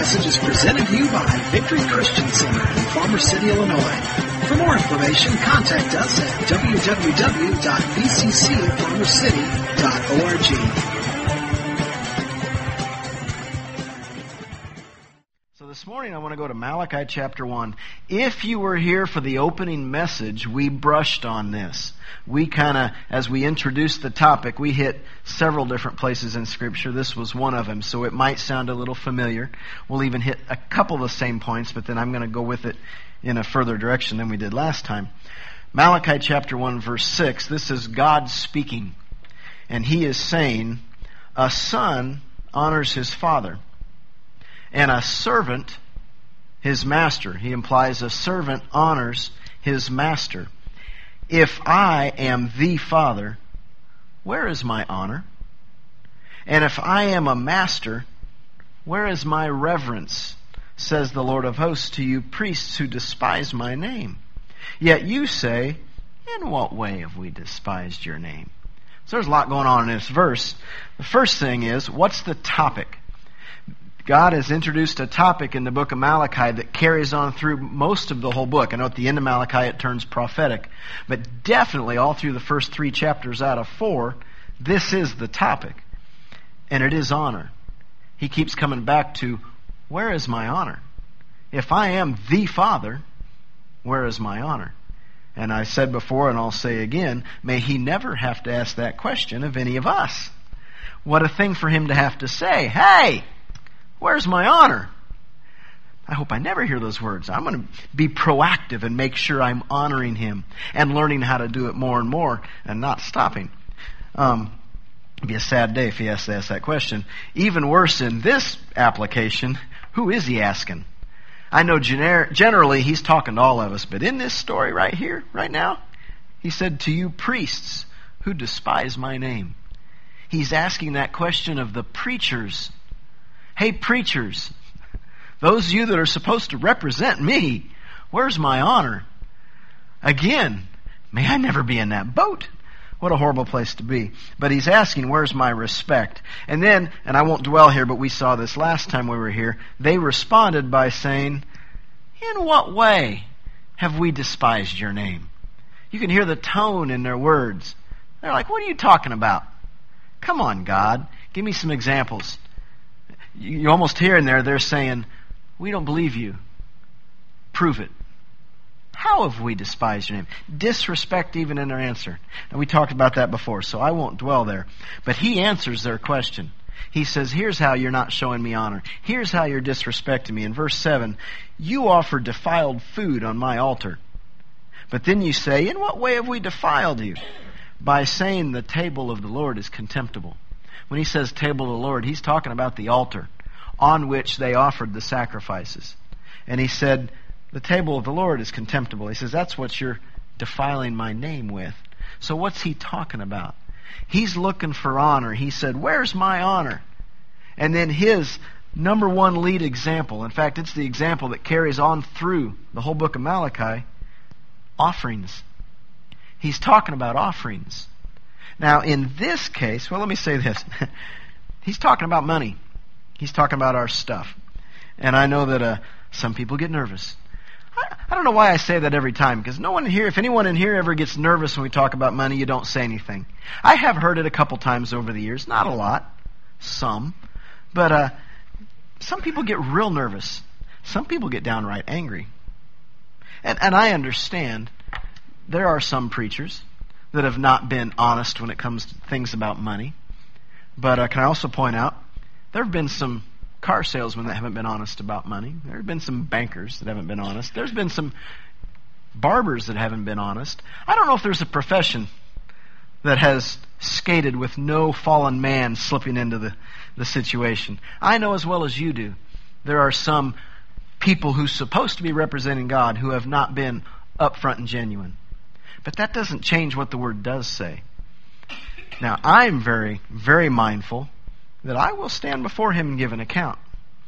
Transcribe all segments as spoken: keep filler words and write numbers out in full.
message is presented to you by Victory Christian Center in Farmer City, Illinois. For more information, contact us at w w w dot v c c farmer city dot org. This morning I want to go to Malachi chapter one. If you were here for the opening message, we brushed on this. We kind of, as we introduced the topic, we hit several different places in Scripture. This was one of them, so it might sound a little familiar. We'll even hit a couple of the same points, but then I'm going to go with it in a further direction than we did last time. Malachi chapter one verse six, this is God speaking. And He is saying, a son honors his father, and a servant his master. He implies a servant honors his master. If I am the father, where is my honor? And if I am a master, where is my reverence? Says the Lord of hosts to you priests who despise my name. Yet you say, in what way have we despised your name? So there's a lot going on in this verse. The first thing is, what's the topic? God has introduced a topic in the book of Malachi that carries on through most of the whole book. I know at the end of Malachi it turns prophetic. But definitely all through the first three chapters out of four, this is the topic. And it is honor. He keeps coming back to, where is my honor? If I am the Father, where is my honor? And I said before, and I'll say again, may He never have to ask that question of any of us. What a thing for Him to have to say, hey! Where's my honor? I hope I never hear those words. I'm going to be proactive and make sure I'm honoring Him and learning how to do it more and more and not stopping. Um, it'd be a sad day if He has to ask that question. Even worse in this application, who is He asking? I know gener- generally He's talking to all of us, but in this story right here, right now, He said to you priests who despise my name. He's asking that question of the preachers. Hey, preachers, those of you that are supposed to represent me, where's my honor? Again, may I never be in that boat. What a horrible place to be. But He's asking, where's my respect? And then, and I won't dwell here, but we saw this last time we were here, they responded by saying, in what way have we despised your name? You can hear the tone in their words. They're like, what are you talking about? Come on, God, give me some examples. You almost hear in there, they're saying, we don't believe you. Prove it. How have we despised your name? Disrespect even in their answer. And we talked about that before, so I won't dwell there. But He answers their question. He says, here's how you're not showing me honor. Here's how you're disrespecting me. In verse seven, you offer defiled food on my altar. But then you say, in what way have we defiled you? By saying the table of the Lord is contemptible. When He says table of the Lord, He's talking about the altar on which they offered the sacrifices. And He said, the table of the Lord is contemptible. He says, that's what you're defiling my name with. So what's He talking about? He's looking for honor. He said, where's my honor? And then His number one lead example, in fact, it's the example that carries on through the whole book of Malachi, offerings. He's talking about offerings. Now, in this case, well, let me say this. He's talking about money. He's talking about our stuff. And I know that uh, some people get nervous. I, I don't know why I say that every time, because no one here, if anyone in here ever gets nervous when we talk about money, you don't say anything. I have heard it a couple times over the years. Not a lot. Some. But uh, some people get real nervous. Some people get downright angry. And, and I understand there are some preachers that have not been honest when it comes to things about money. But uh, can I also point out, there have been some car salesmen that haven't been honest about money. There have been some bankers that haven't been honest. There's been some barbers that haven't been honest. I don't know if there's a profession that has skated with no fallen man slipping into the, the situation. I know as well as you do, there are some people who's supposed to be representing God who have not been upfront and genuine. But that doesn't change what the Word does say. Now, I'm very, very mindful that I will stand before Him and give an account.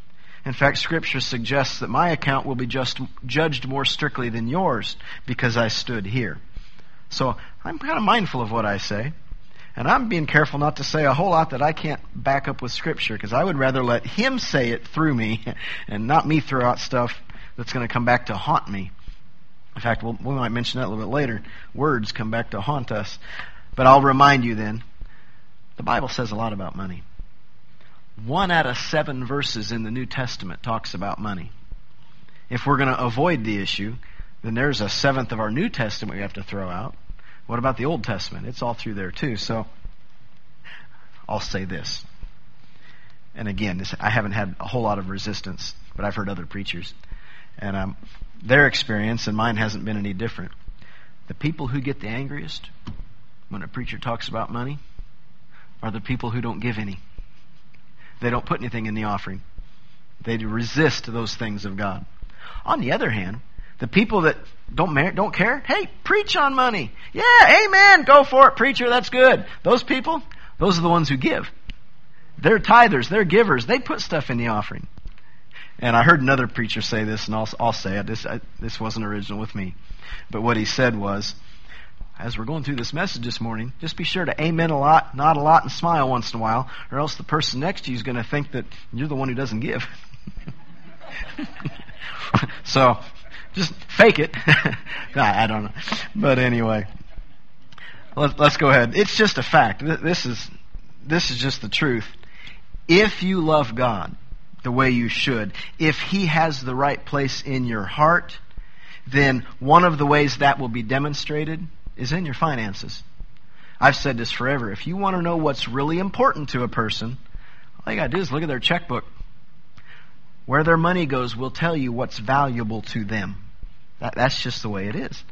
In fact, Scripture suggests that my account will be just judged more strictly than yours because I stood here. So I'm kind of mindful of what I say. And I'm being careful not to say a whole lot that I can't back up with Scripture, because I would rather let Him say it through me and not me throw out stuff that's going to come back to haunt me. In fact, we'll, we might mention that a little bit later. Words come back to haunt us. But I'll remind you then, the Bible says a lot about money. One out of seven verses in the New Testament talks about money. If we're going to avoid the issue, then there's a seventh of our New Testament we have to throw out. What about the Old Testament? It's all through there too. So I'll say this. And again, this, I haven't had a whole lot of resistance, but I've heard other preachers. And um, their experience, and mine hasn't been any different. The people who get the angriest when a preacher talks about money are the people who don't give any. They don't put anything in the offering. They resist those things of God. On the other hand, the people that don't mar- don't care, hey, preach on money. Yeah, amen, go for it, preacher, that's good. Those people, those are the ones who give. They're tithers, they're givers. They put stuff in the offering. And I heard another preacher say this, and I'll, I'll say it. This, I, this wasn't original with me. But what he said was, as we're going through this message this morning, just be sure to amen a lot, nod a lot, and smile once in a while, or else the person next to you is going to think that you're the one who doesn't give. So, just fake it. I don't know. But anyway, let's, let's go ahead. It's just a fact. This is, this is just the truth. If you love God the way you should, if He has the right place in your heart, then one of the ways that will be demonstrated is in your finances. I've said this forever. If you want to know what's really important to a person, all you got to do is look at their checkbook. Where their money goes will tell you what's valuable to them. That, that's just the way it is.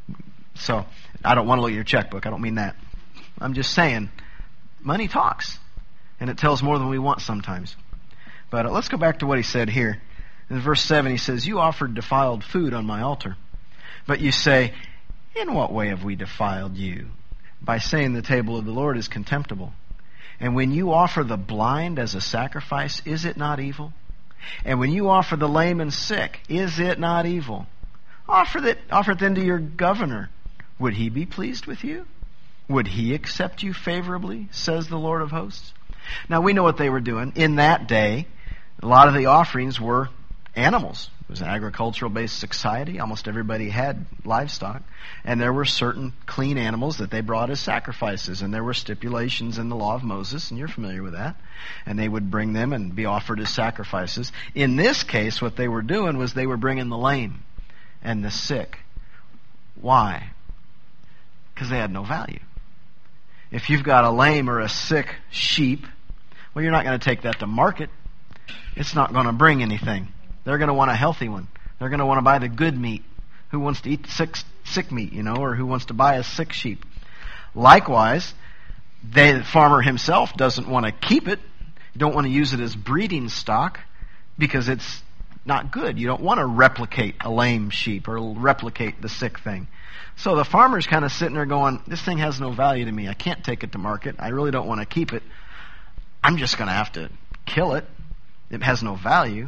So, I don't want to look at your checkbook. I don't mean that. I'm just saying, money talks. And it tells more than we want sometimes. But uh, let's go back to what he said here. In verse seven, he says, you offered defiled food on my altar. But you say, in what way have we defiled you? By saying the table of the Lord is contemptible. And when you offer the blind as a sacrifice, is it not evil? And when you offer the lame and sick, is it not evil? Offer it, offer it then to your governor. Would he be pleased with you? Would he accept you favorably, says the Lord of hosts? Now we know what they were doing. In that day, a lot of the offerings were animals. It was an agricultural-based society. Almost everybody had livestock. And there were certain clean animals that they brought as sacrifices. And there were stipulations in the law of Moses, and you're familiar with that. And they would bring them and be offered as sacrifices. In this case, what they were doing was they were bringing the lame and the sick. Why? Because they had no value. If you've got a lame or a sick sheep, well, you're not going to take that to market. It's not going to bring anything. They're going to want a healthy one. They're going to want to buy the good meat. Who wants to eat sick, sick meat, you know, or who wants to buy a sick sheep? Likewise, they, the farmer himself doesn't want to keep it. You don't want to use it as breeding stock because it's not good. You don't want to replicate a lame sheep or replicate the sick thing. So the farmer's kind of sitting there going, this thing has no value to me. I can't take it to market. I really don't want to keep it. I'm just going to have to kill it. It has no value.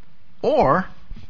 Or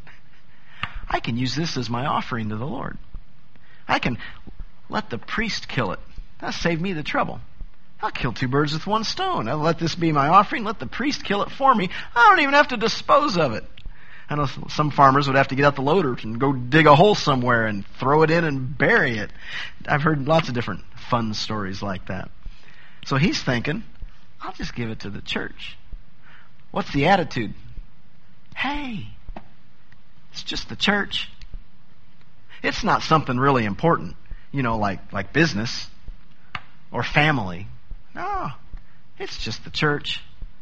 I can use this as my offering to the Lord. I can let the priest kill it. That'll save me the trouble. I'll kill two birds with one stone. I'll let this be my offering. Let the priest kill it for me. I don't even have to dispose of it. I know some farmers would have to get out the loader and go dig a hole somewhere and throw it in and bury it. I've heard lots of different fun stories like that. So he's thinking, I'll just give it to the church. What's the attitude? Hey, it's just the church. It's not something really important, you know, like, like business or family. No, it's just the church.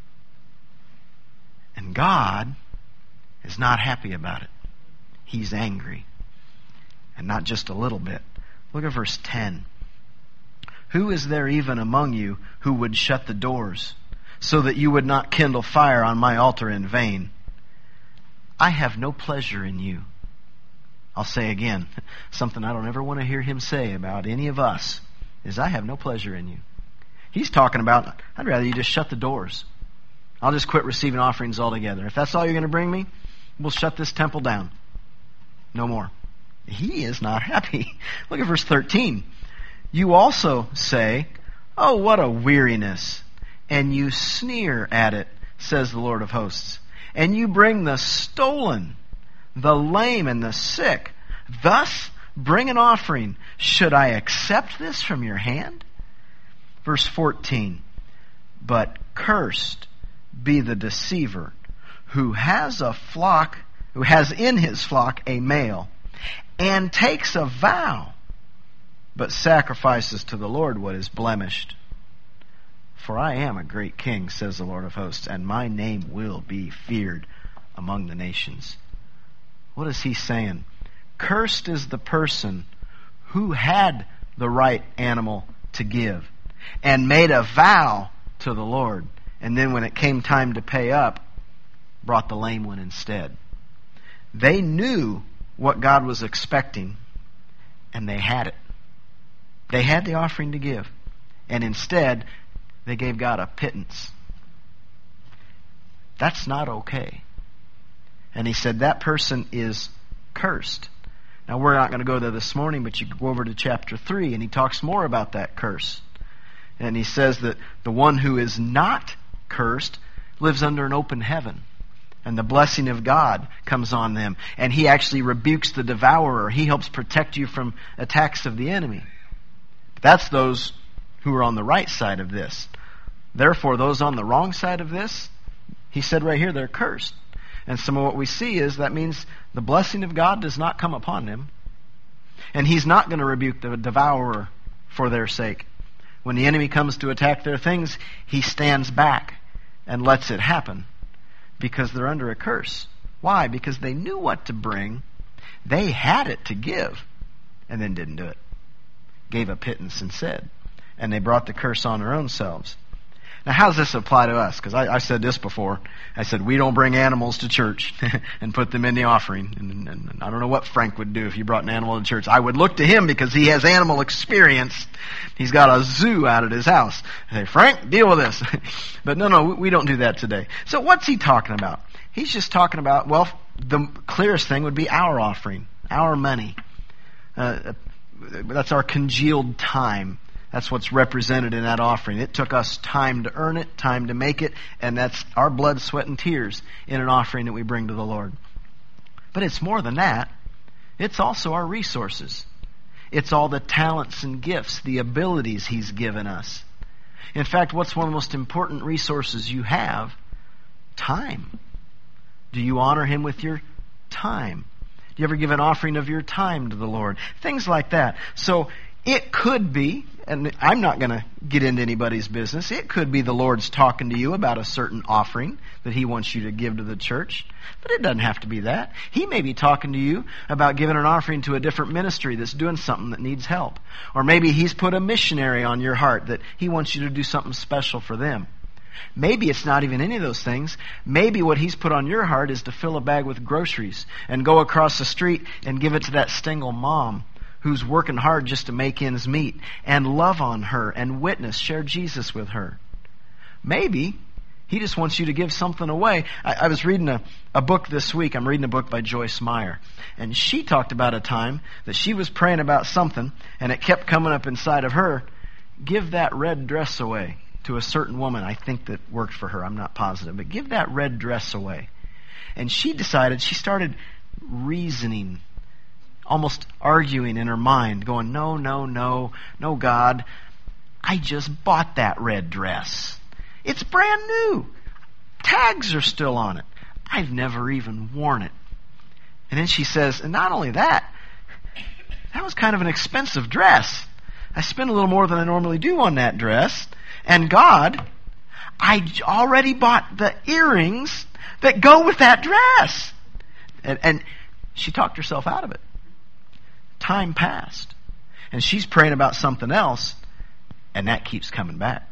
And God is not happy about it. He's angry. And not just a little bit. Look at verse ten. Who is there even among you who would shut the doors so that you would not kindle fire on my altar in vain? I have no pleasure in you. I'll say again, something I don't ever want to hear him say about any of us is I have no pleasure in you. He's talking about, I'd rather you just shut the doors. I'll just quit receiving offerings altogether. If that's all you're going to bring me, we'll shut this temple down. No more. He is not happy. Look at verse thirteen. You also say, Oh, what a weariness! And you sneer at it, says the Lord of hosts. And you bring the stolen, the lame, and the sick. Thus bring an offering. Should I accept this from your hand? Verse fourteen. But cursed be the deceiver who has a flock, who has in his flock a male, and takes a vow, but sacrifices to the Lord what is blemished. For I am a great king, says the Lord of hosts, and my name will be feared among the nations. What is he saying? Cursed is the person who had the right animal to give and made a vow to the Lord, and then when it came time to pay up, brought the lame one instead. They knew what God was expecting, and they had it. They had the offering to give, and instead they gave God a pittance. That's not okay. And he said that person is cursed. Now we're not going to go there this morning, but you can go over to chapter three, and he talks more about that curse. And he says that the one who is not cursed lives under an open heaven. And the blessing of God comes on them. And he actually rebukes the devourer. He helps protect you from attacks of the enemy. But that's those who are on the right side of this. Therefore, those on the wrong side of this, he said right here, they're cursed. And some of what we see is that means the blessing of God does not come upon them. And he's not going to rebuke the devourer for their sake. When the enemy comes to attack their things, he stands back and lets it happen because they're under a curse. Why? Because they knew what to bring. They had it to give and then didn't do it. Gave a pittance instead. And they brought the curse on their own selves. Now, how does this apply to us? Because I, I said this before. I said, we don't bring animals to church and put them in the offering. And, and, and I don't know what Frank would do if you brought an animal to church. I would look to him because he has animal experience. He's got a zoo out at his house. I say, Frank, deal with this. But no, no, we don't do that today. So what's he talking about? He's just talking about, well, the clearest thing would be our offering, our money. Uh, that's our congealed time. That's what's represented in that offering. It took us time to earn it, time to make it, and that's our blood, sweat, and tears in an offering that we bring to the Lord. But it's more than that. It's also our resources. It's all the talents and gifts, the abilities He's given us. In fact, what's one of the most important resources you have? Time. Do you honor Him with your time? Do you ever give an offering of your time to the Lord? Things like that. So it could be, and I'm not going to get into anybody's business, it could be the Lord's talking to you about a certain offering that He wants you to give to the church. But it doesn't have to be that. He may be talking to you about giving an offering to a different ministry that's doing something that needs help. Or maybe He's put a missionary on your heart that He wants you to do something special for them. Maybe it's not even any of those things. Maybe what He's put on your heart is to fill a bag with groceries and go across the street and give it to that single mom who's working hard just to make ends meet, and love on her and witness, share Jesus with her. Maybe He just wants you to give something away. I, I was reading a, a book this week. I'm reading a book by Joyce Meyer. And she talked about a time that she was praying about something, and it kept coming up inside of her. Give that red dress away to a certain woman, I think, that worked for her. I'm not positive. But give that red dress away. And she decided, she started reasoning, almost arguing in her mind, going, no, no, no, no, God, I just bought that red dress. It's brand new. Tags are still on it. I've never even worn it. And then she says, and not only that, that was kind of an expensive dress. I spent a little more than I normally do on that dress. And God, I already bought the earrings that go with that dress. And, and she talked herself out of it. Time passed. And she's praying about something else, and that keeps coming back.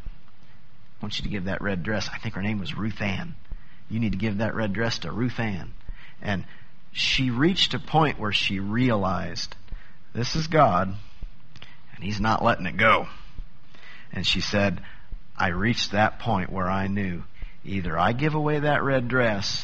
I want you to give that red dress. I think her name was Ruth Ann. You need to give that red dress to Ruth Ann. And she reached a point where she realized, this is God, and He's not letting it go. And she said, I reached that point where I knew either I give away that red dress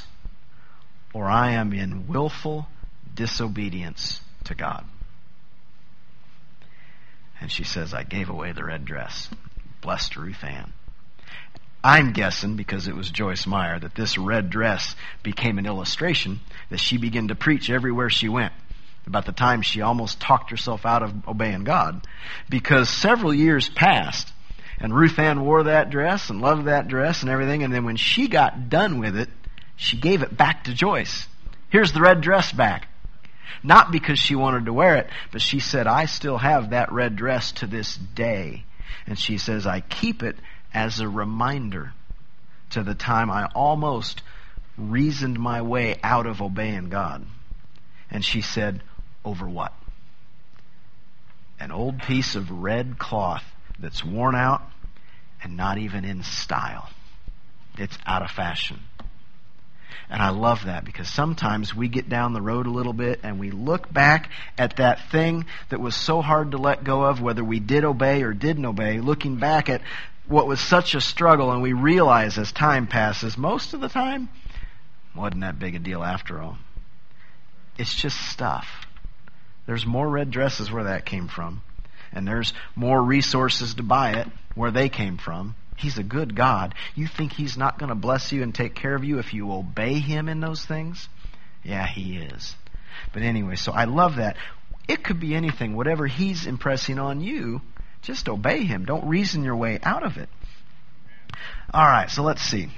or I am in willful disobedience to God. And she says, I gave away the red dress. blessed Ruth Ann. I'm guessing, because it was Joyce Meyer, that this red dress became an illustration that she began to preach everywhere she went about the time she almost talked herself out of obeying God. Because several years passed, and Ruth Ann wore that dress and loved that dress and everything, and then when she got done with it, she gave it back to Joyce. Here's the red dress back. Not because she wanted to wear it, but she said, I still have that red dress to this day. And she says, I keep it as a reminder to the time I almost reasoned my way out of obeying God. And she said, over what? An old piece of red cloth that's worn out and not even in style. It's out of fashion. And I love that, because sometimes we get down the road a little bit and we look back at that thing that was so hard to let go of, whether we did obey or didn't obey, looking back at what was such a struggle, and we realize as time passes, most of the time, wasn't that big a deal after all. It's just stuff. There's more red dresses where that came from, and there's more resources to buy it where they came from. He's a good God. You think He's not going to bless you and take care of you if you obey Him in those things? Yeah, He is. But anyway, so I love that. It could be anything. Whatever He's impressing on you, just obey Him. Don't reason your way out of it. All right, so let's see.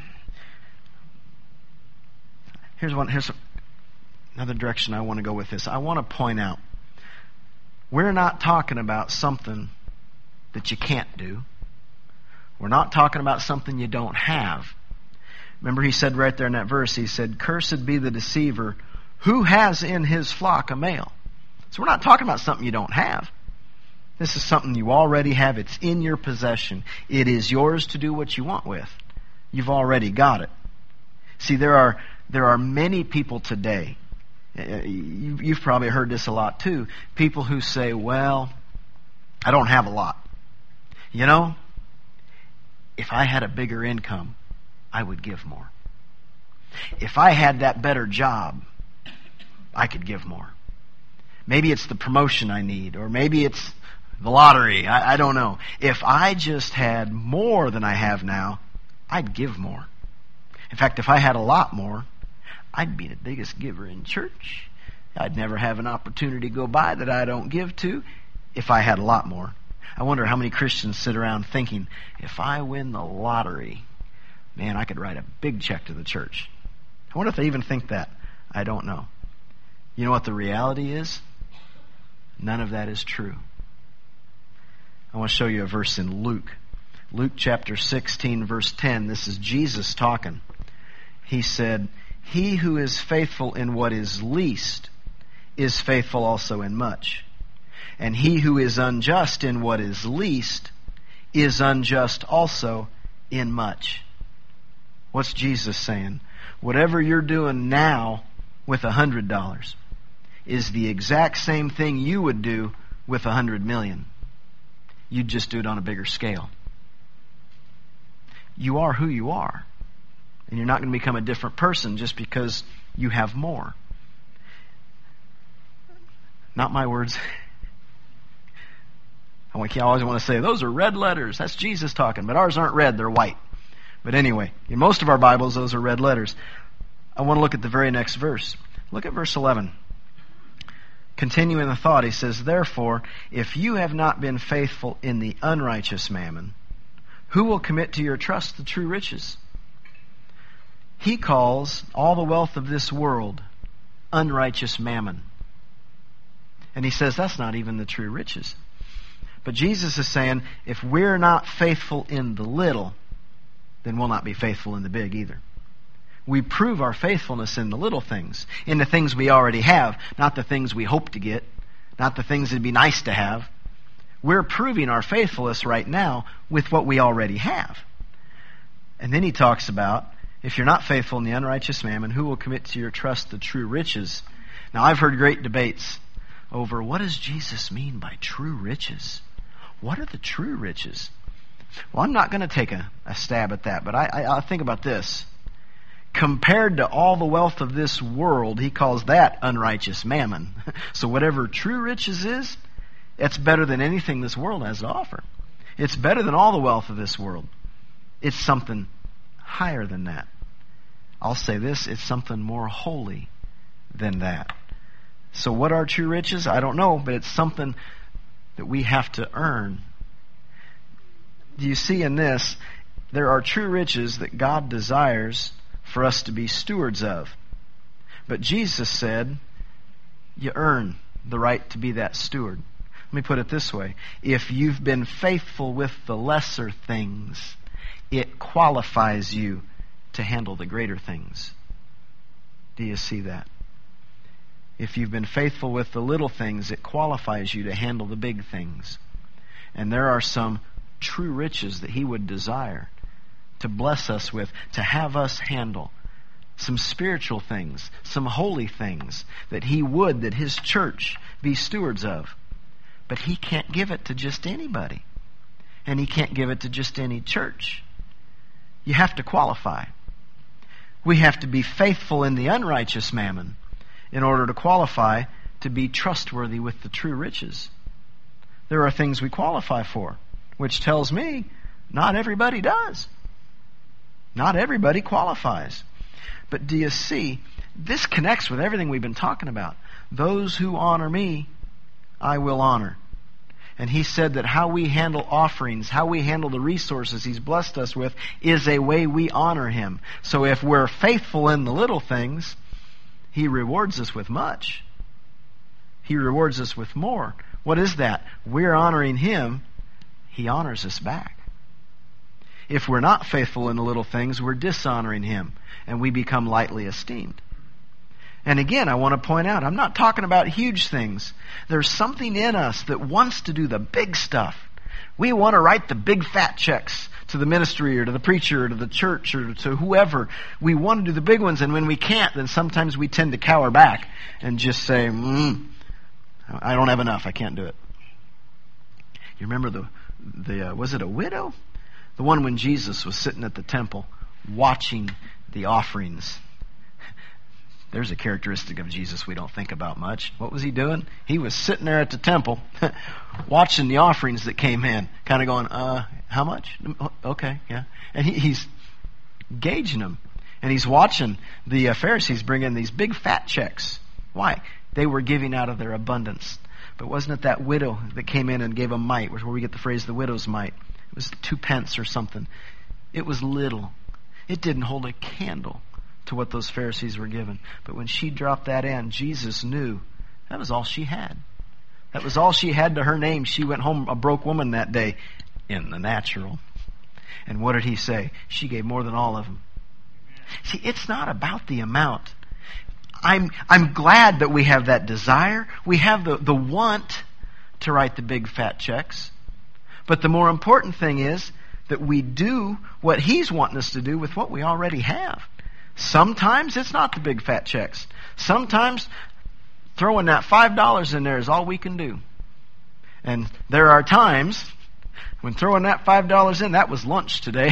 Here's one. Here's another direction I want to go with this. I want to point out, we're not talking about something that you can't do. We're not talking about something you don't have. Remember, he said right there in that verse, he said, cursed be the deceiver who has in his flock a male. So we're not talking about something you don't have. This is something you already have. It's in your possession. It is yours to do what you want with. You've already got it. See, there are there are many people today, you, you've probably heard this a lot too, people who say, well, I don't have a lot. You know, if I had a bigger income, I would give more. If I had that better job, I could give more. Maybe it's the promotion I need, or maybe it's the lottery. I, I don't know. If I just had more than I have now, I'd give more. In fact, if I had a lot more, I'd be the biggest giver in church. I'd never have an opportunity go by that I don't give to if I had a lot more. I wonder how many Christians sit around thinking, if I win the lottery, man, I could write a big check to the church. I wonder if they even think that. I don't know. You know what the reality is? None of that is true. I want to show you a verse in Luke. Luke chapter sixteen, verse ten. This is Jesus talking. He said, he who is faithful in what is least is faithful also in much. And he who is unjust in what is least is unjust also in much. What's Jesus saying? Whatever you're doing now with a hundred dollars is the exact same thing you would do with a hundred million. You'd just do it on a bigger scale. You are who you are. And you're not going to become a different person just because you have more. Not my words. I always want to say, those are red letters. That's Jesus talking. But ours aren't red, they're white. But anyway, in most of our Bibles, those are red letters. I want to look at the very next verse. Look at verse eleven. Continuing the thought, he says, therefore, if you have not been faithful in the unrighteous mammon, who will commit to your trust the true riches? He calls all the wealth of this world unrighteous mammon. And he says that's not even the true riches. But Jesus is saying, if we're not faithful in the little, then we'll not be faithful in the big either. We prove our faithfulness in the little things, in the things we already have, not the things we hope to get, not the things that'd be nice to have. We're proving our faithfulness right now with what we already have. And then he talks about, if you're not faithful in the unrighteous mammon, who will commit to your trust the true riches? Now, I've heard great debates over what does Jesus mean by true riches? What are the true riches? Well, I'm not going to take a, a stab at that, but I, I, I think about this. Compared to all the wealth of this world, he calls that unrighteous mammon. So whatever true riches is, it's better than anything this world has to offer. It's better than all the wealth of this world. It's something higher than that. I'll say this, it's something more holy than that. So what are true riches? I don't know, but it's something that we have to earn. Do you see in this, there are true riches that God desires for us to be stewards of. But Jesus said, you earn the right to be that steward. Let me put it this way. If you've been faithful with the lesser things, it qualifies you to handle the greater things. Do you see that? If you've been faithful with the little things, it qualifies you to handle the big things. And there are some true riches that He would desire to bless us with, to have us handle. Some spiritual things, some holy things that He would, that His church be stewards of. But He can't give it to just anybody. And He can't give it to just any church. You have to qualify. We have to be faithful in the unrighteous mammon in order to qualify to be trustworthy with the true riches. There are things we qualify for, which tells me not everybody does. Not everybody qualifies. But do you see, this connects with everything we've been talking about. Those who honor me, I will honor. And He said that how we handle offerings, how we handle the resources He's blessed us with, is a way we honor Him. So if we're faithful in the little things, He rewards us with much. He rewards us with more. What is that? We're honoring Him. He honors us back. If we're not faithful in the little things, we're dishonoring Him, and we become lightly esteemed. And again, I want to point out, I'm not talking about huge things. There's something in us that wants to do the big stuff. We want to write the big fat checks to the ministry or to the preacher or to the church or to whoever. We want to do the big ones, and when we can't, then sometimes we tend to cower back and just say, mm, I don't have enough, I can't do it. You remember the, the uh, was it a widow? The one when Jesus was sitting at the temple watching the offerings. There's a characteristic of Jesus we don't think about much. What was He doing? He was sitting there at the temple watching the offerings that came in, kind of going, uh, how much? Okay, yeah. And he, he's gauging them. And he's watching the uh, Pharisees bring in these big fat checks. Why? They were giving out of their abundance. But wasn't it that widow that came in and gave a mite, where we get the phrase the widow's mite? It was two pence or something. It was little. It didn't hold a candle to what those Pharisees were given. But when she dropped that in, Jesus knew that was all she had. That was all she had to her name. She went home a broke woman that day in the natural. And what did He say? She gave more than all of them. See, it's not about the amount. I'm I'm glad that we have that desire. We have the, the want to write the big fat checks. But the more important thing is that we do what He's wanting us to do with what we already have. Sometimes it's not the big fat checks. Sometimes throwing that five dollars in there is all we can do. And there are times when throwing that five dollars in, that was lunch today.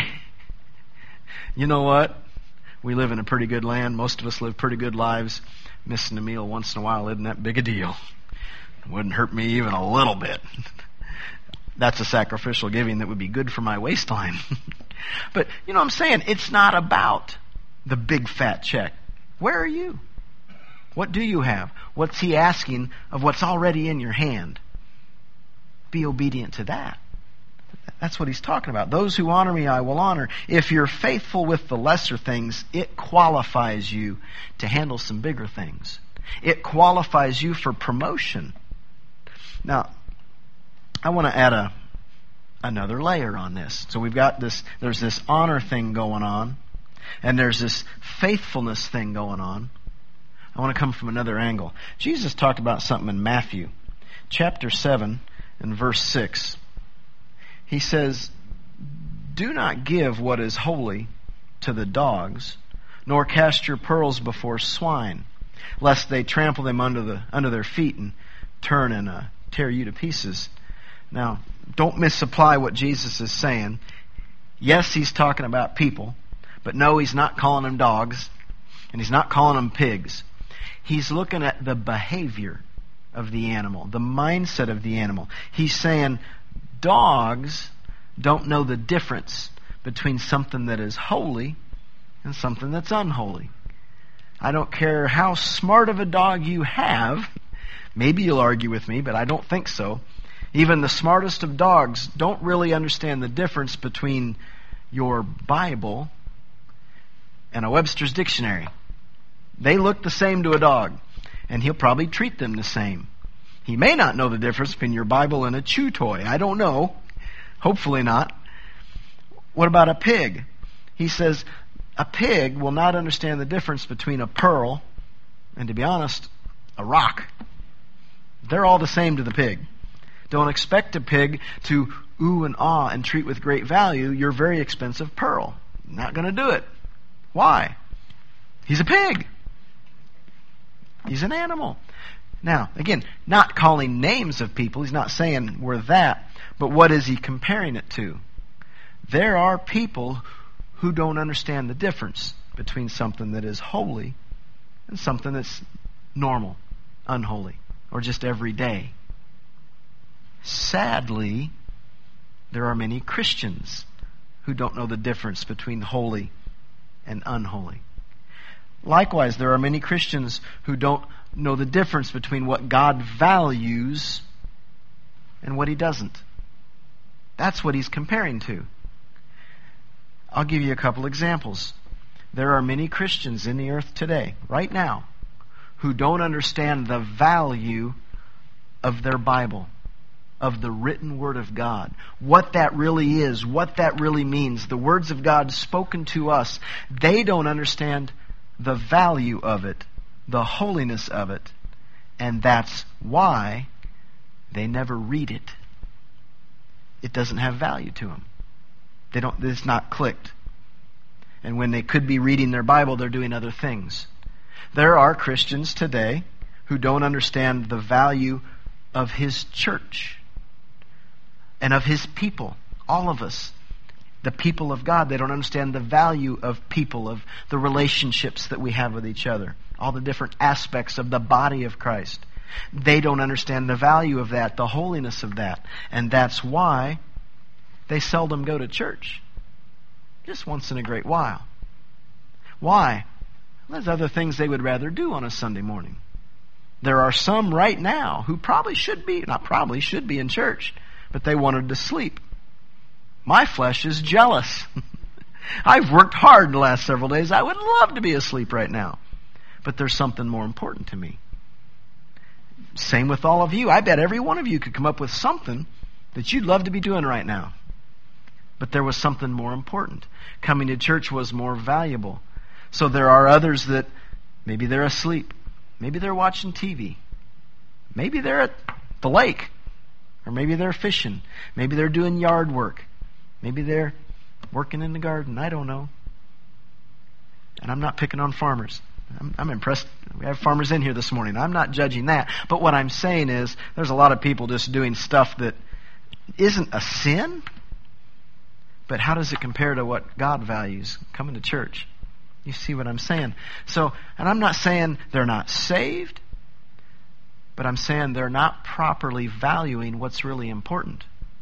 You know what? We live in a pretty good land. Most of us live pretty good lives. Missing a meal once in a while isn't that big a deal. It wouldn't hurt me even a little bit. That's a sacrificial giving that would be good for my waistline. But, you know what I'm saying? It's not about the big fat check. Where are you? What do you have? What's He asking of what's already in your hand? Be obedient to that. That's what He's talking about. Those who honor me, I will honor. If you're faithful with the lesser things, it qualifies you to handle some bigger things. It qualifies you for promotion. Now, I want to add a another layer on this. So we've got this, there's this honor thing going on, and there's this faithfulness thing going on. I want to come from another angle. Jesus talked about something in Matthew chapter seven and verse six. He says, do not give what is holy to the dogs, nor cast your pearls before swine, lest they trample them under the under their feet and turn and uh, tear you to pieces. Now, don't misapply what Jesus is saying. Yes, He's talking about people, but no, He's not calling them dogs, and He's not calling them pigs. He's looking at the behavior of the animal, the mindset of the animal. He's saying dogs don't know the difference between something that is holy and something that's unholy. I don't care how smart of a dog you have. Maybe you'll argue with me, but I don't think so. Even the smartest of dogs don't really understand the difference between your Bible and a Webster's Dictionary. They look the same to a dog, and he'll probably treat them the same. He may not know the difference between your Bible and a chew toy. I don't know. Hopefully not. What about a pig? He says a pig will not understand the difference between a pearl and, to be honest, a rock. They're all the same to the pig. Don't expect a pig to ooh and ah and treat with great value your very expensive pearl. Not going to do it. Why? He's a pig. He's an animal. Now, again, not calling names of people. He's not saying we're that. But what is he comparing it to? There are people who don't understand the difference between something that is holy and something that's normal, unholy, or just everyday. Sadly, there are many Christians who don't know the difference between holy and unholy. Likewise, there are many Christians who don't know the difference between what God values and what He doesn't. That's what he's comparing to. I'll give you a couple examples. There are many Christians in the earth today, right now, who don't understand the value of their Bible, of the written Word of God, what that really is, what that really means, the words of God spoken to us. They don't understand the value of it, the holiness of it, and that's why they never read it. It doesn't have value to them. They don't. It's not clicked. And when they could be reading their Bible, they're doing other things. There are Christians today who don't understand the value of His church and of His people. All of us, the people of God, they don't understand the value of people, of the relationships that we have with each other, all the different aspects of the body of Christ. They don't understand the value of that, the holiness of that. And that's why they seldom go to church. Just once in a great while. Why? There's other things they would rather do on a Sunday morning. There are some right now who probably should be, not probably, should be in church, but they wanted to sleep. My flesh is jealous. I've worked hard the last several days. I would love to be asleep right now. But there's something more important to me. Same with all of you. I bet every one of you could come up with something that you'd love to be doing right now. But there was something more important. Coming to church was more valuable. So there are others that maybe they're asleep. Maybe they're watching T V. Maybe they're at the lake. Or maybe they're fishing. Maybe they're doing yard work. Maybe they're working in the garden. I don't know. And I'm not picking on farmers. I'm, I'm impressed. We have farmers in here this morning. I'm not judging that. But what I'm saying is there's a lot of people just doing stuff that isn't a sin. But how does it compare to what God values? Coming to church. You see what I'm saying? So, and I'm not saying they're not saved, but I'm saying they're not properly valuing what's really important.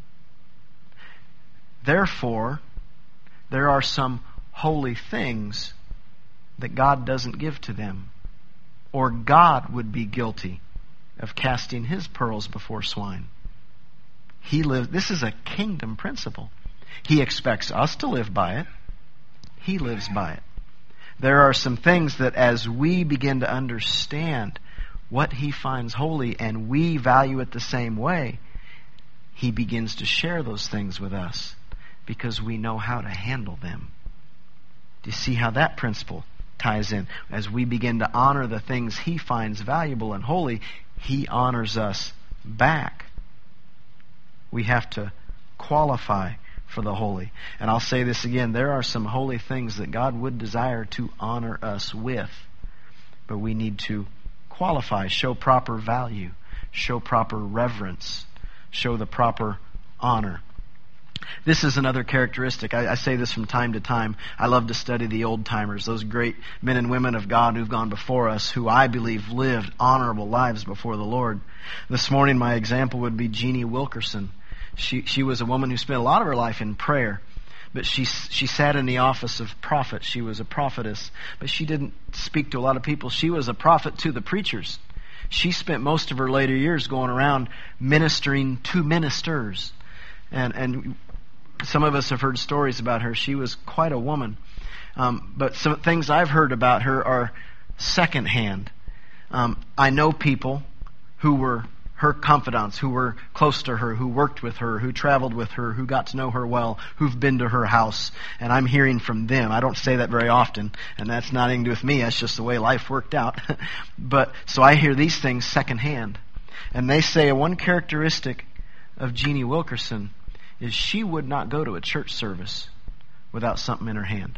Therefore, there are some holy things that God doesn't give to them, or God would be guilty of casting His pearls before swine. He lives. This is a kingdom principle. He expects us to live by it. He lives by it. There are some things that as we begin to understand what He finds holy and we value it the same way, He begins to share those things with us because we know how to handle them. Do you see how that principle ties in? As we begin to honor the things He finds valuable and holy, He honors us back. We have to qualify for the holy. And I'll say this again, there are some holy things that God would desire to honor us with, but we need to qualify, show proper value, show proper reverence, show the proper honor. This is another characteristic. I, I say this from time to time. I love to study the old-timers, those great men and women of God who've gone before us, who I believe lived honorable lives before the Lord. This morning my example would be Jeannie Wilkerson. She she was a woman who spent a lot of her life in prayer. But she she sat in the office of prophet. She was a prophetess. But she didn't speak to a lot of people. She was a prophet to the preachers. She spent most of her later years going around ministering to ministers. And and some of us have heard stories about her. She was quite a woman. Um, but some things I've heard about her are secondhand. Um, I know people who were her confidants, who were close to her, who worked with her, who traveled with her, who got to know her well, who've been to her house. And I'm hearing from them. I don't say that very often, and that's not anything to do with me. That's just the way life worked out. But so I hear these things secondhand. And they say one characteristic of Jeannie Wilkerson is she would not go to a church service without something in her hand.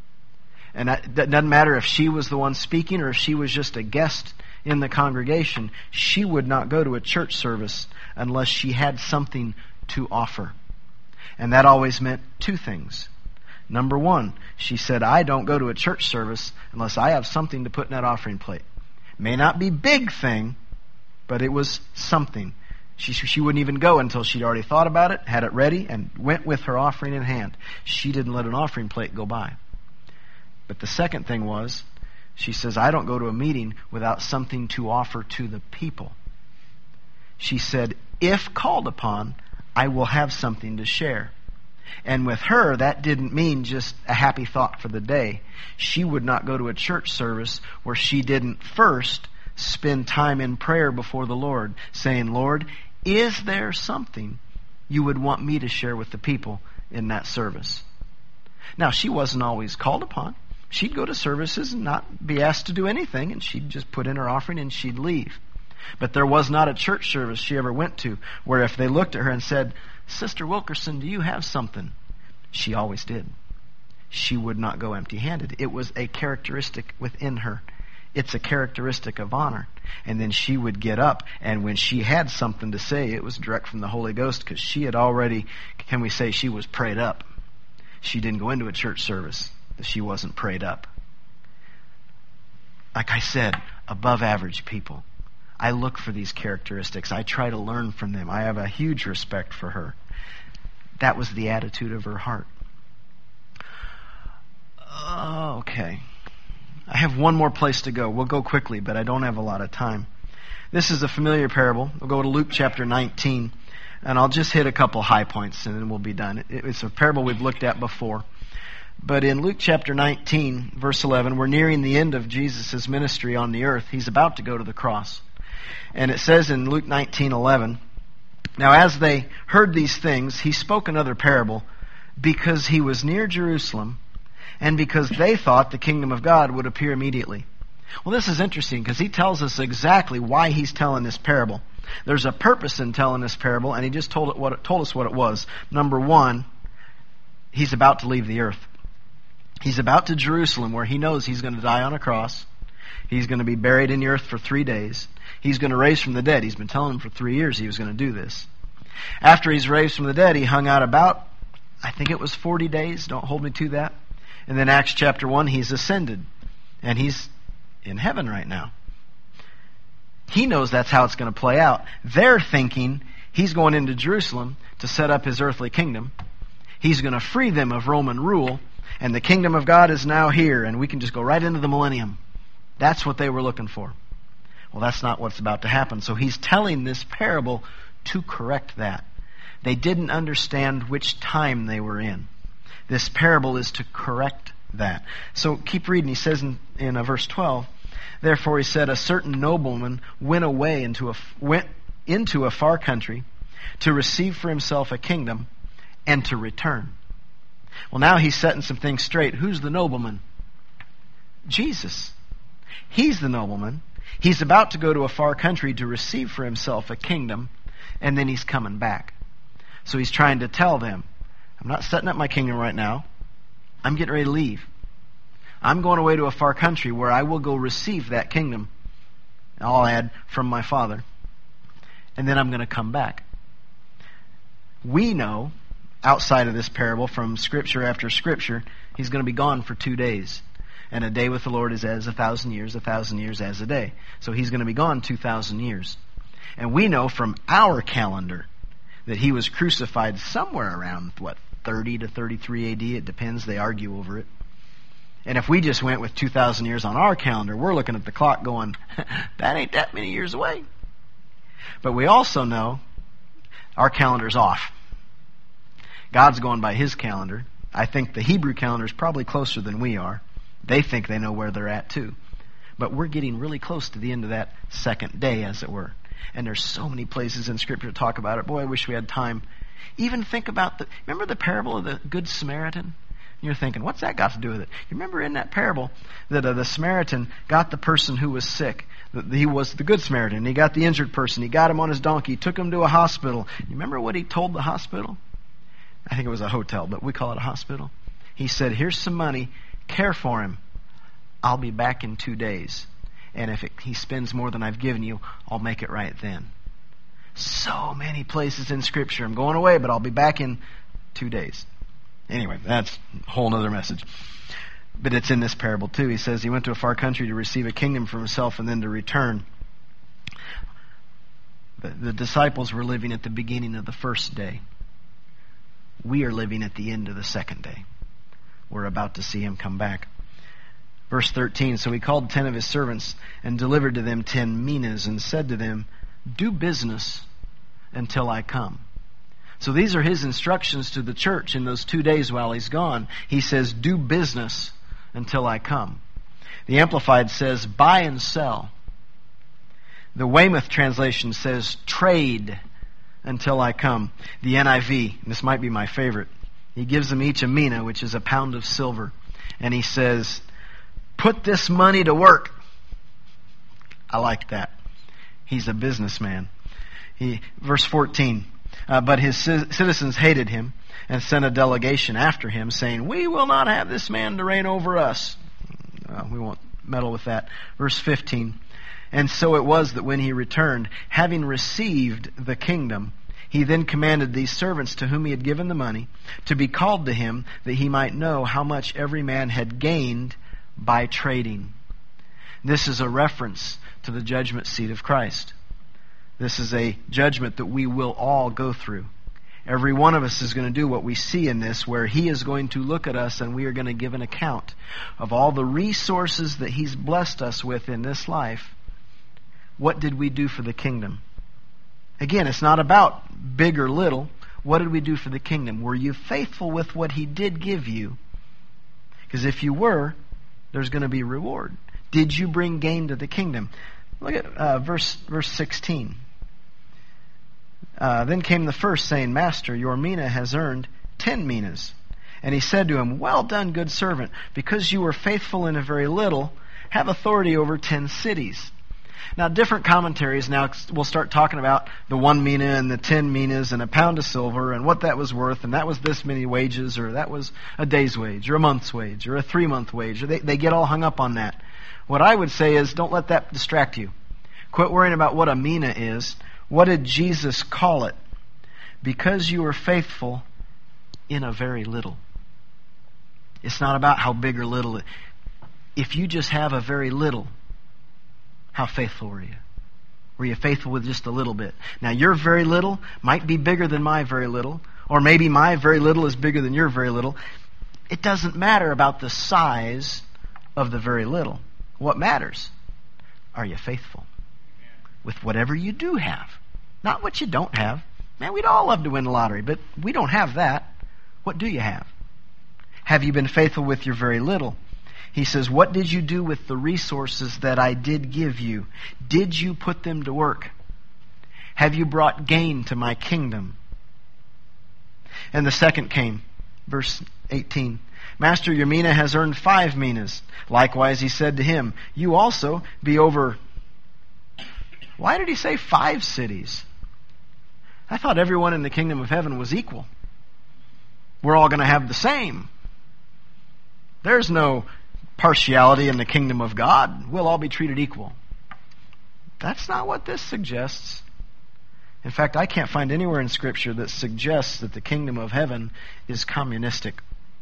And that, that doesn't matter if she was the one speaking or if she was just a guest in the congregation. She would not go to a church service unless she had something to offer. And that always meant two things. Number one, she said, I don't go to a church service unless I have something to put in that offering plate. May not be big thing, but it was something. She, she wouldn't even go until she'd already thought about it, had it ready, and went with her offering in hand. She didn't let an offering plate go by. But the second thing was, she says, I don't go to a meeting without something to offer to the people. She said, if called upon, I will have something to share. And with her, that didn't mean just a happy thought for the day. She would not go to a church service where she didn't first spend time in prayer before the Lord, saying, Lord, is there something you would want me to share with the people in that service? Now, she wasn't always called upon. She'd go to services and not be asked to do anything, and she'd just put in her offering and she'd leave. But there was not a church service she ever went to where if they looked at her and said, Sister Wilkerson, do you have something? She always did. She would not go empty-handed. It was a characteristic within her. It's a characteristic of honor. And then she would get up, and when she had something to say, it was direct from the Holy Ghost, because she had already, can we say, she was prayed up. She didn't go into a church service that she wasn't prayed up. Like I said, above average people. I look for these characteristics. I try to learn from them. I have a huge respect for her. That was the attitude of her heart. Okay. I have one more place to go. We'll go quickly, but I don't have a lot of time. This is a familiar parable. We'll go to Luke chapter nineteen, and I'll just hit a couple high points, and then we'll be done. It's a parable we've looked at before. But in Luke chapter nineteen, verse eleven, we're nearing the end of Jesus' ministry on the earth. He's about to go to the cross. And it says in Luke nineteen eleven, now as they heard these things, he spoke another parable, because he was near Jerusalem, and because they thought the kingdom of God would appear immediately. Well, this is interesting, because he tells us exactly why he's telling this parable. There's a purpose in telling this parable, and he just told it what it, told us what it was. Number one, he's about to leave the earth. He's about to Jerusalem, where he knows he's going to die on a cross. He's going to be buried in the earth for three days. He's going to raise from the dead. He's been telling them for three years he was going to do this. After he's raised from the dead, he hung out about, I think it was forty days. Don't hold me to that. And then Acts chapter one, he's ascended. And he's in heaven right now. He knows that's how it's going to play out. They're thinking he's going into Jerusalem to set up his earthly kingdom. He's going to free them of Roman rule. And the kingdom of God is now here, and we can just go right into the millennium. That's what they were looking for. Well, that's not what's about to happen. So he's telling this parable to correct that. They didn't understand which time they were in. This parable is to correct that. So keep reading. He says in, in uh, verse twelve, therefore he said, a certain nobleman went away into a, went into a far country to receive for himself a kingdom and to return. Well, now he's setting some things straight. Who's the nobleman? Jesus. He's the nobleman. He's about to go to a far country to receive for himself a kingdom, and then he's coming back. So he's trying to tell them, I'm not setting up my kingdom right now. I'm getting ready to leave. I'm going away to a far country where I will go receive that kingdom. I'll add, from my Father. And then I'm going to come back. We know, outside of this parable, from Scripture after Scripture, he's going to be gone for two days. And a day with the Lord is as a thousand years, a thousand years as a day. So he's going to be gone two thousand years. And we know from our calendar that he was crucified somewhere around, what, thirty to thirty-three A D? It depends. They argue over it. And if we just went with two thousand years on our calendar, we're looking at the clock going, that ain't that many years away. But we also know our calendar's off. God's going by his calendar. I think the Hebrew calendar is probably closer than we are. They think they know where they're at too. But we're getting really close to the end of that second day, as it were. And there's so many places in Scripture to talk about it. Boy, I wish we had time. Even think about the, remember the parable of the Good Samaritan? You're thinking, what's that got to do with it? You remember in that parable that uh, the Samaritan got the person who was sick. He was the Good Samaritan. He got the injured person. He got him on his donkey. He took him to a hospital. You remember what he told the hospital? I think it was a hotel, but we call it a hospital. He said, here's some money. Care for him. I'll be back in two days. And if it, he spends more than I've given you, I'll make it right then. So many places in Scripture. I'm going away, but I'll be back in two days. Anyway, that's a whole other message. But it's in this parable too. He says he went to a far country to receive a kingdom for himself and then to return. The, the disciples were living at the beginning of the first day. We are living at the end of the second day. We're about to see him come back. Verse thirteen, so he called ten of his servants and delivered to them ten minas and said to them, do business until I come. So these are his instructions to the church in those two days while he's gone. He says, do business until I come. The Amplified says, buy and sell. The Weymouth translation says, trade until I come. The N I V, this might be my favorite, he gives them each a mina, which is a pound of silver. And he says, put this money to work. I like that. He's a businessman. He, verse fourteen, uh, but his citizens hated him and sent a delegation after him, saying, we will not have this man to reign over us. Uh, we won't meddle with that. Verse fifteen, and so it was that when he returned, having received the kingdom, he then commanded these servants to whom he had given the money to be called to him, that he might know how much every man had gained by trading. This is a reference to the judgment seat of Christ. This is a judgment that we will all go through. Every one of us is going to do what we see in this, where he is going to look at us and we are going to give an account of all the resources that he's blessed us with in this life. What did we do for the kingdom? Again, it's not about big or little. What did we do for the kingdom? Were you faithful with what he did give you? Because if you were, there's going to be reward. Did you bring gain to the kingdom? Look at uh, verse verse sixteen. Uh, then came the first, saying, Master, your mina has earned ten minas. And he said to him, well done, good servant, because you were faithful in a very little, have authority over ten cities. Now, different commentaries now will start talking about the one mina and the ten minas and a pound of silver and what that was worth, and that was this many wages, or that was a day's wage, or a month's wage, or a three-month wage. Or they, they get all hung up on that. What I would say is, don't let that distract you. Quit worrying about what a mina is. What did Jesus call it? Because you were faithful in a very little. It's not about how big or little. If you just have a very little, how faithful were you? Were you faithful with just a little bit? Now, your very little might be bigger than my very little, or maybe my very little is bigger than your very little. It doesn't matter about the size of the very little. What matters? Are you faithful with whatever you do have? Not what you don't have. Man, we'd all love to win the lottery, but we don't have that. What do you have? Have you been faithful with your very little? He says, what did you do with the resources that I did give you? Did you put them to work? Have you brought gain to my kingdom? And the second came, verse eighteen. Master, your mina has earned five minas. Likewise, he said to him, you also be over... Why did he say five cities? I thought everyone in the kingdom of heaven was equal. We're all going to have the same. There's no partiality in the kingdom of God. We'll all be treated equal. That's not what this suggests. In fact, I can't find anywhere in Scripture that suggests that the kingdom of heaven is communistic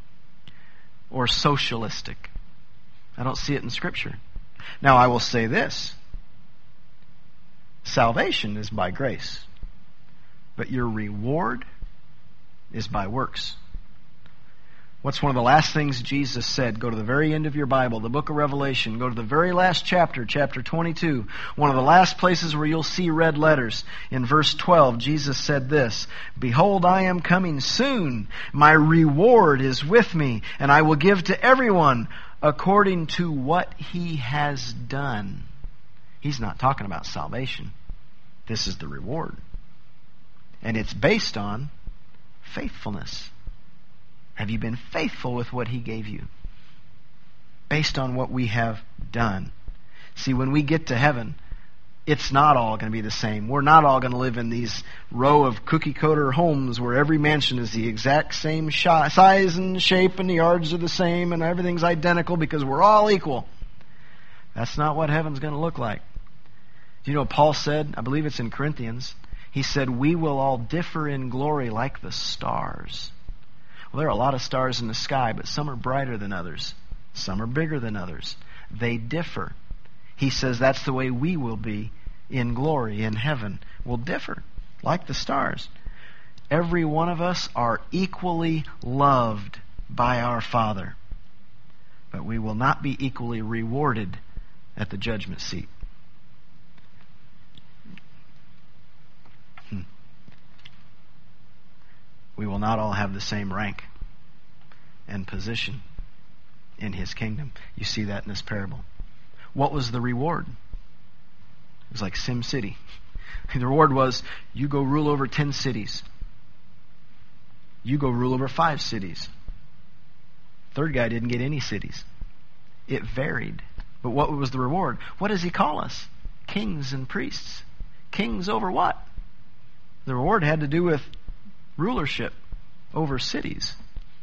or socialistic. I don't see it in Scripture. Now, I will say this. Salvation is by grace. but your reward is by works. What's one of the last things Jesus said? Go to the very end of your Bible, the book of Revelation. Go to the very last chapter, chapter twenty-two. One of the last places where you'll see red letters. In verse twelve, Jesus said this, "Behold, I am coming soon. My reward is with me, and I will give to everyone according to what he has done." He's not talking about salvation. This is the reward. And it's based on faithfulness. Have you been faithful with what he gave you? Based on what we have done. See, when we get to heaven, it's not all going to be the same. We're not all going to live in these row of cookie-cutter homes where every mansion is the exact same size and shape and the yards are the same and everything's identical because we're all equal. That's not what heaven's going to look like. Do you know what Paul said? I believe it's in Corinthians. He said, "We will all differ in glory like the stars." Well, there are a lot of stars in the sky, but some are brighter than others. Some are bigger than others. They differ. He says that's the way we will be in glory, in heaven. We'll differ, like the stars. Every one of us are equally loved by our Father. But we will not be equally rewarded at the judgment seat. Hmm. We will not all have the same rank and position in his kingdom. You see that in this parable. What was the reward? It was like Sim City. The reward was, you go rule over ten cities. You go rule over five cities. Third guy didn't get any cities. It varied. But what was the reward? What does he call us? Kings and priests. Kings over what? The reward had to do with rulership over cities.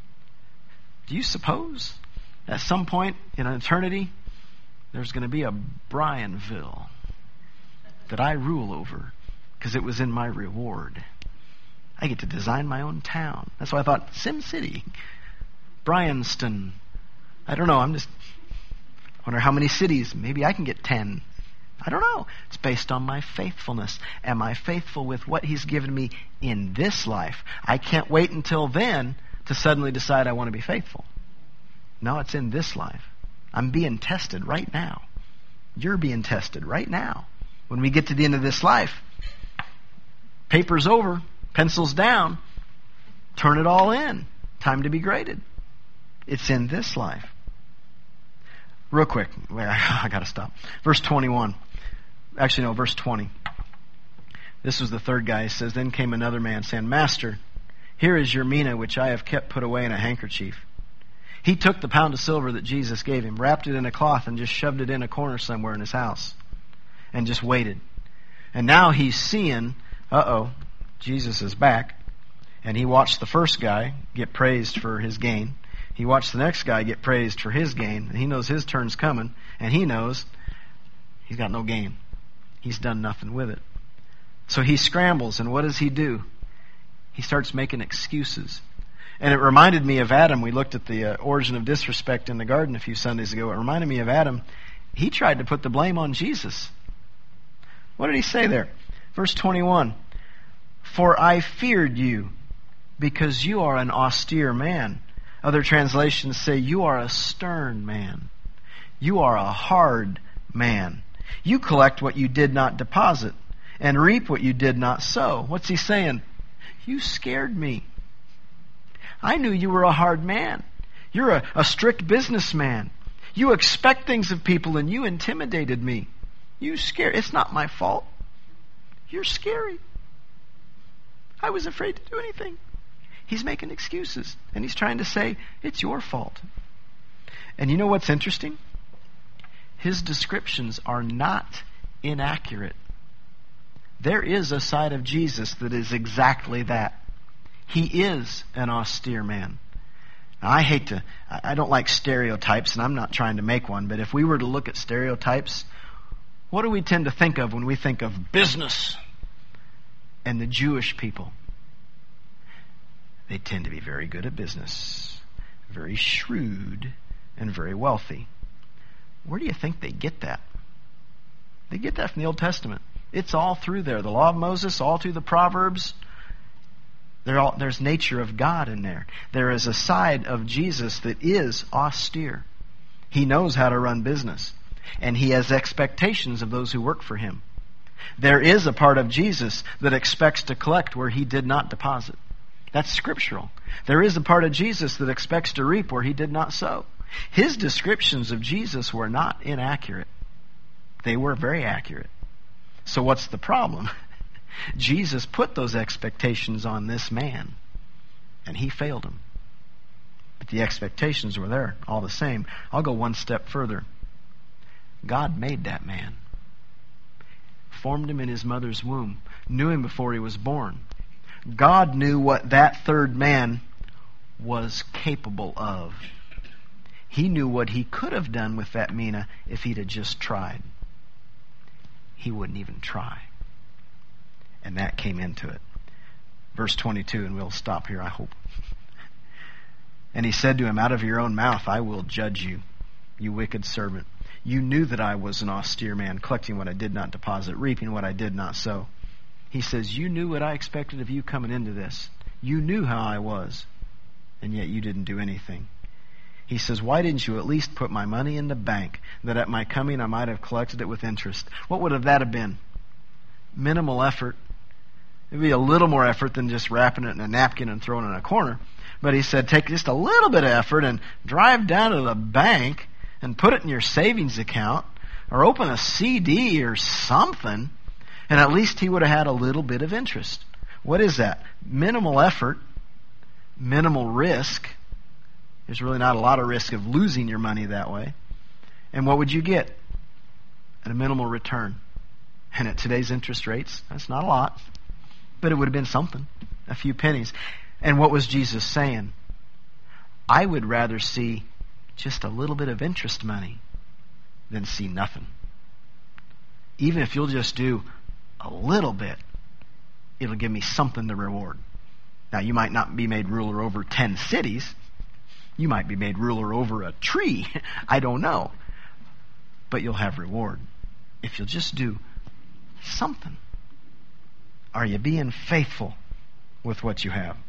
Do you suppose at some point in eternity there's going to be a Bryanville that I rule over because it was in my reward? I get to design my own town. That's why I thought Sim City, Bryanston. I don't know. I'm just wonder how many cities. Maybe I can get ten. I don't know. It's based on my faithfulness. Am I faithful with what he's given me in this life? I can't wait until then to suddenly decide I want to be faithful. No, it's in this life. I'm being tested right now. You're being tested right now. When we get to the end of this life, paper's over, pencils down, turn it all in. Time to be graded. It's in this life. Real quick, I got to stop. Verse twenty-one. Actually, no, verse twenty. This was the third guy. He says, "Then came another man saying, Master, here is your mina which I have kept put away in a handkerchief." He took the pound of silver that Jesus gave him, wrapped it in a cloth, and just shoved it in a corner somewhere in his house. And just waited. And now he's seeing, uh-oh, Jesus is back. And he watched the first guy get praised for his gain. He watched the next guy get praised for his gain. And he knows his turn's coming. And he knows he's got no gain. He's done nothing with it. So he scrambles, and what does he do? He starts making excuses. And it reminded me of Adam. We looked at the uh, origin of disrespect in the garden a few Sundays ago. It reminded me of Adam. He tried to put the blame on Jesus. What did he say there? Verse twenty-one. "For I feared you, because you are an austere man." Other translations say, "You are a stern man. You are a hard man. You collect what you did not deposit, and reap what you did not sow." What's he saying? You scared me. I knew you were a hard man. You're a, a strict businessman. You expect things of people, and you intimidated me. You scared. It's not my fault. You're scary. I was afraid to do anything. He's making excuses, and he's trying to say, it's your fault. And you know what's interesting? His descriptions are not inaccurate. There is a side of Jesus that is exactly that. He is an austere man. Now, I hate to, I don't like stereotypes, and I'm not trying to make one, but if we were to look at stereotypes, what do we tend to think of when we think of business and the Jewish people? They tend to be very good at business, very shrewd, and very wealthy. Where do you think they get that? They get that from the Old Testament. It's all through there. The law of Moses, all through the Proverbs. There all, there's nature of God in there. There is a side of Jesus that is austere. He knows how to run business. And he has expectations of those who work for him. There is a part of Jesus that expects to collect where he did not deposit. That's scriptural. There is a part of Jesus that expects to reap where he did not sow. His descriptions of Jesus were not inaccurate. They were very accurate. So what's the problem? Jesus put those expectations on this man, and he failed him. But the expectations were there all the same. I'll go one step further. God made that man, formed him in his mother's womb, knew him before he was born. God knew what that third man was capable of. He knew what he could have done with that mina if he'd have just tried. He wouldn't even try. And that came into it. Verse twenty-two, and we'll stop here, I hope. And he said to him, out of your own mouth I will judge you, you wicked servant. You knew that I was an austere man, collecting what I did not deposit, reaping what I did not sow. He says, you knew what I expected of you coming into this. You knew how I was, and yet you didn't do anything. He says, why didn't you at least put my money in the bank, that at my coming I might have collected it with interest? What would have that have been? Minimal effort. It would be a little more effort than just wrapping it in a napkin and throwing it in a corner. But he said, take just a little bit of effort and drive down to the bank and put it in your savings account or open a C D or something, and at least he would have had a little bit of interest. What is that? Minimal effort, minimal risk. There's really not a lot of risk of losing your money that way. And what would you get? At a minimal return. And at today's interest rates, that's not a lot. But it would have been something. A few pennies. And what was Jesus saying? I would rather see just a little bit of interest money than see nothing. Even if you'll just do a little bit, it'll give me something to reward. Now, you might not be made ruler over ten cities. You might be made ruler over a tree. I don't know. But you'll have reward if you'll just do something. Are you being faithful with what you have?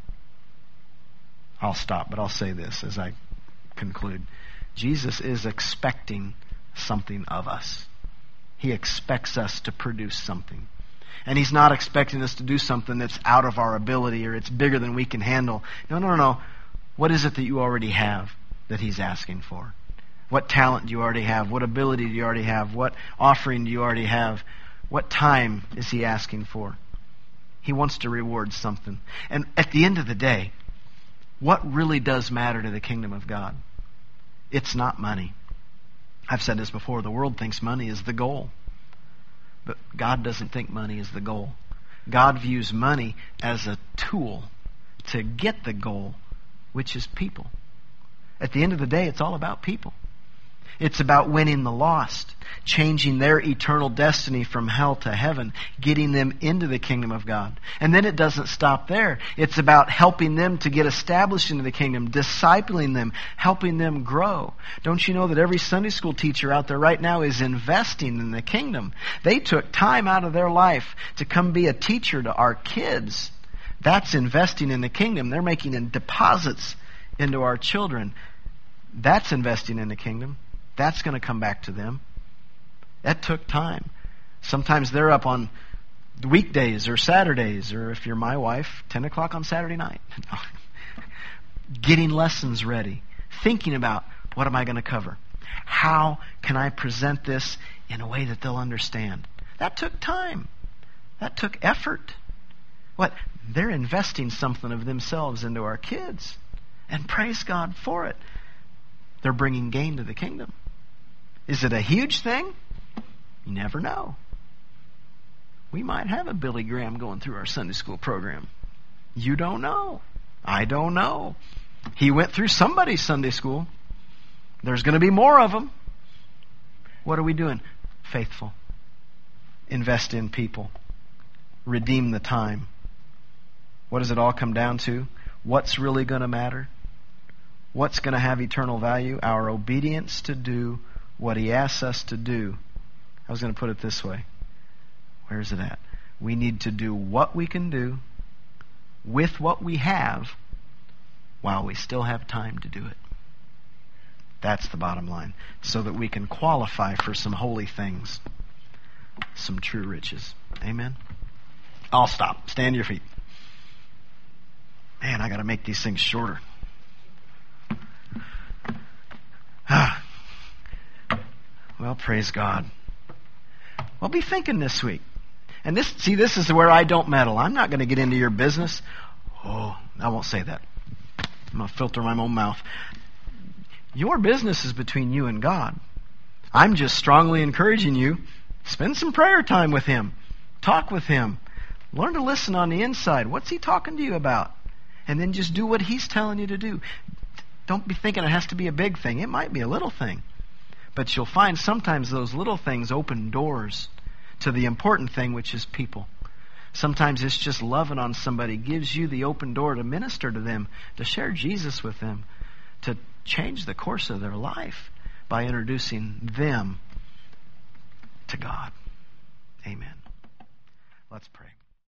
I'll stop, but I'll say this as I conclude. Jesus is expecting something of us. He expects us to produce something. And he's not expecting us to do something that's out of our ability or it's bigger than we can handle. No, no, no, no. What is it that you already have that he's asking for? What talent do you already have? What ability do you already have? What offering do you already have? What time is he asking for? He wants to reward something. And at the end of the day, what really does matter to the kingdom of God? It's not money. I've said this before. The world thinks money is the goal. But God doesn't think money is the goal. God views money as a tool to get the goal, which is people. At the end of the day, it's all about people. It's about winning the lost, changing their eternal destiny from hell to heaven, getting them into the kingdom of God. And then it doesn't stop there. It's about helping them to get established into the kingdom, discipling them, helping them grow. Don't you know that every Sunday school teacher out there right now is investing in the kingdom? They took time out of their life to come be a teacher to our kids. That's investing in the kingdom. They're making deposits into our children. That's investing in the kingdom. That's going to come back to them. That took time. Sometimes they're up on weekdays or Saturdays, or if you're my wife, ten o'clock on Saturday night. Getting lessons ready. Thinking about, what am I going to cover? How can I present this in a way that they'll understand? That took time. That took effort. What? They're investing something of themselves into our kids. And praise God for it. They're bringing gain to the kingdom. Is it a huge thing? You never know. We might have a Billy Graham going through our Sunday school program. You don't know. I don't know. He went through somebody's Sunday school. There's going to be more of them. What are we doing? Faithful. Invest in people. Redeem the time. What does it all come down to? What's really going to matter? What's going to have eternal value? Our obedience to do what he asks us to do. I was going to put it this way. Where is it at? We need to do what we can do with what we have while we still have time to do it. That's the bottom line. So that we can qualify for some holy things, some true riches. Amen? I'll stop. Stand to your feet. Man, I got to make these things shorter. Ah. Well, praise God. Well, be thinking this week. And this, see, this is where I don't meddle. I'm not going to get into your business. Oh, I won't say that. I'm going to filter my own mouth. Your business is between you and God. I'm just strongly encouraging you, spend some prayer time with Him. Talk with Him. Learn to listen on the inside. What's He talking to you about? And then just do what He's telling you to do. Don't be thinking it has to be a big thing. It might be a little thing. But you'll find sometimes those little things open doors to the important thing, which is people. Sometimes it's just loving on somebody gives you the open door to minister to them, to share Jesus with them, to change the course of their life by introducing them to God. Amen. Let's pray.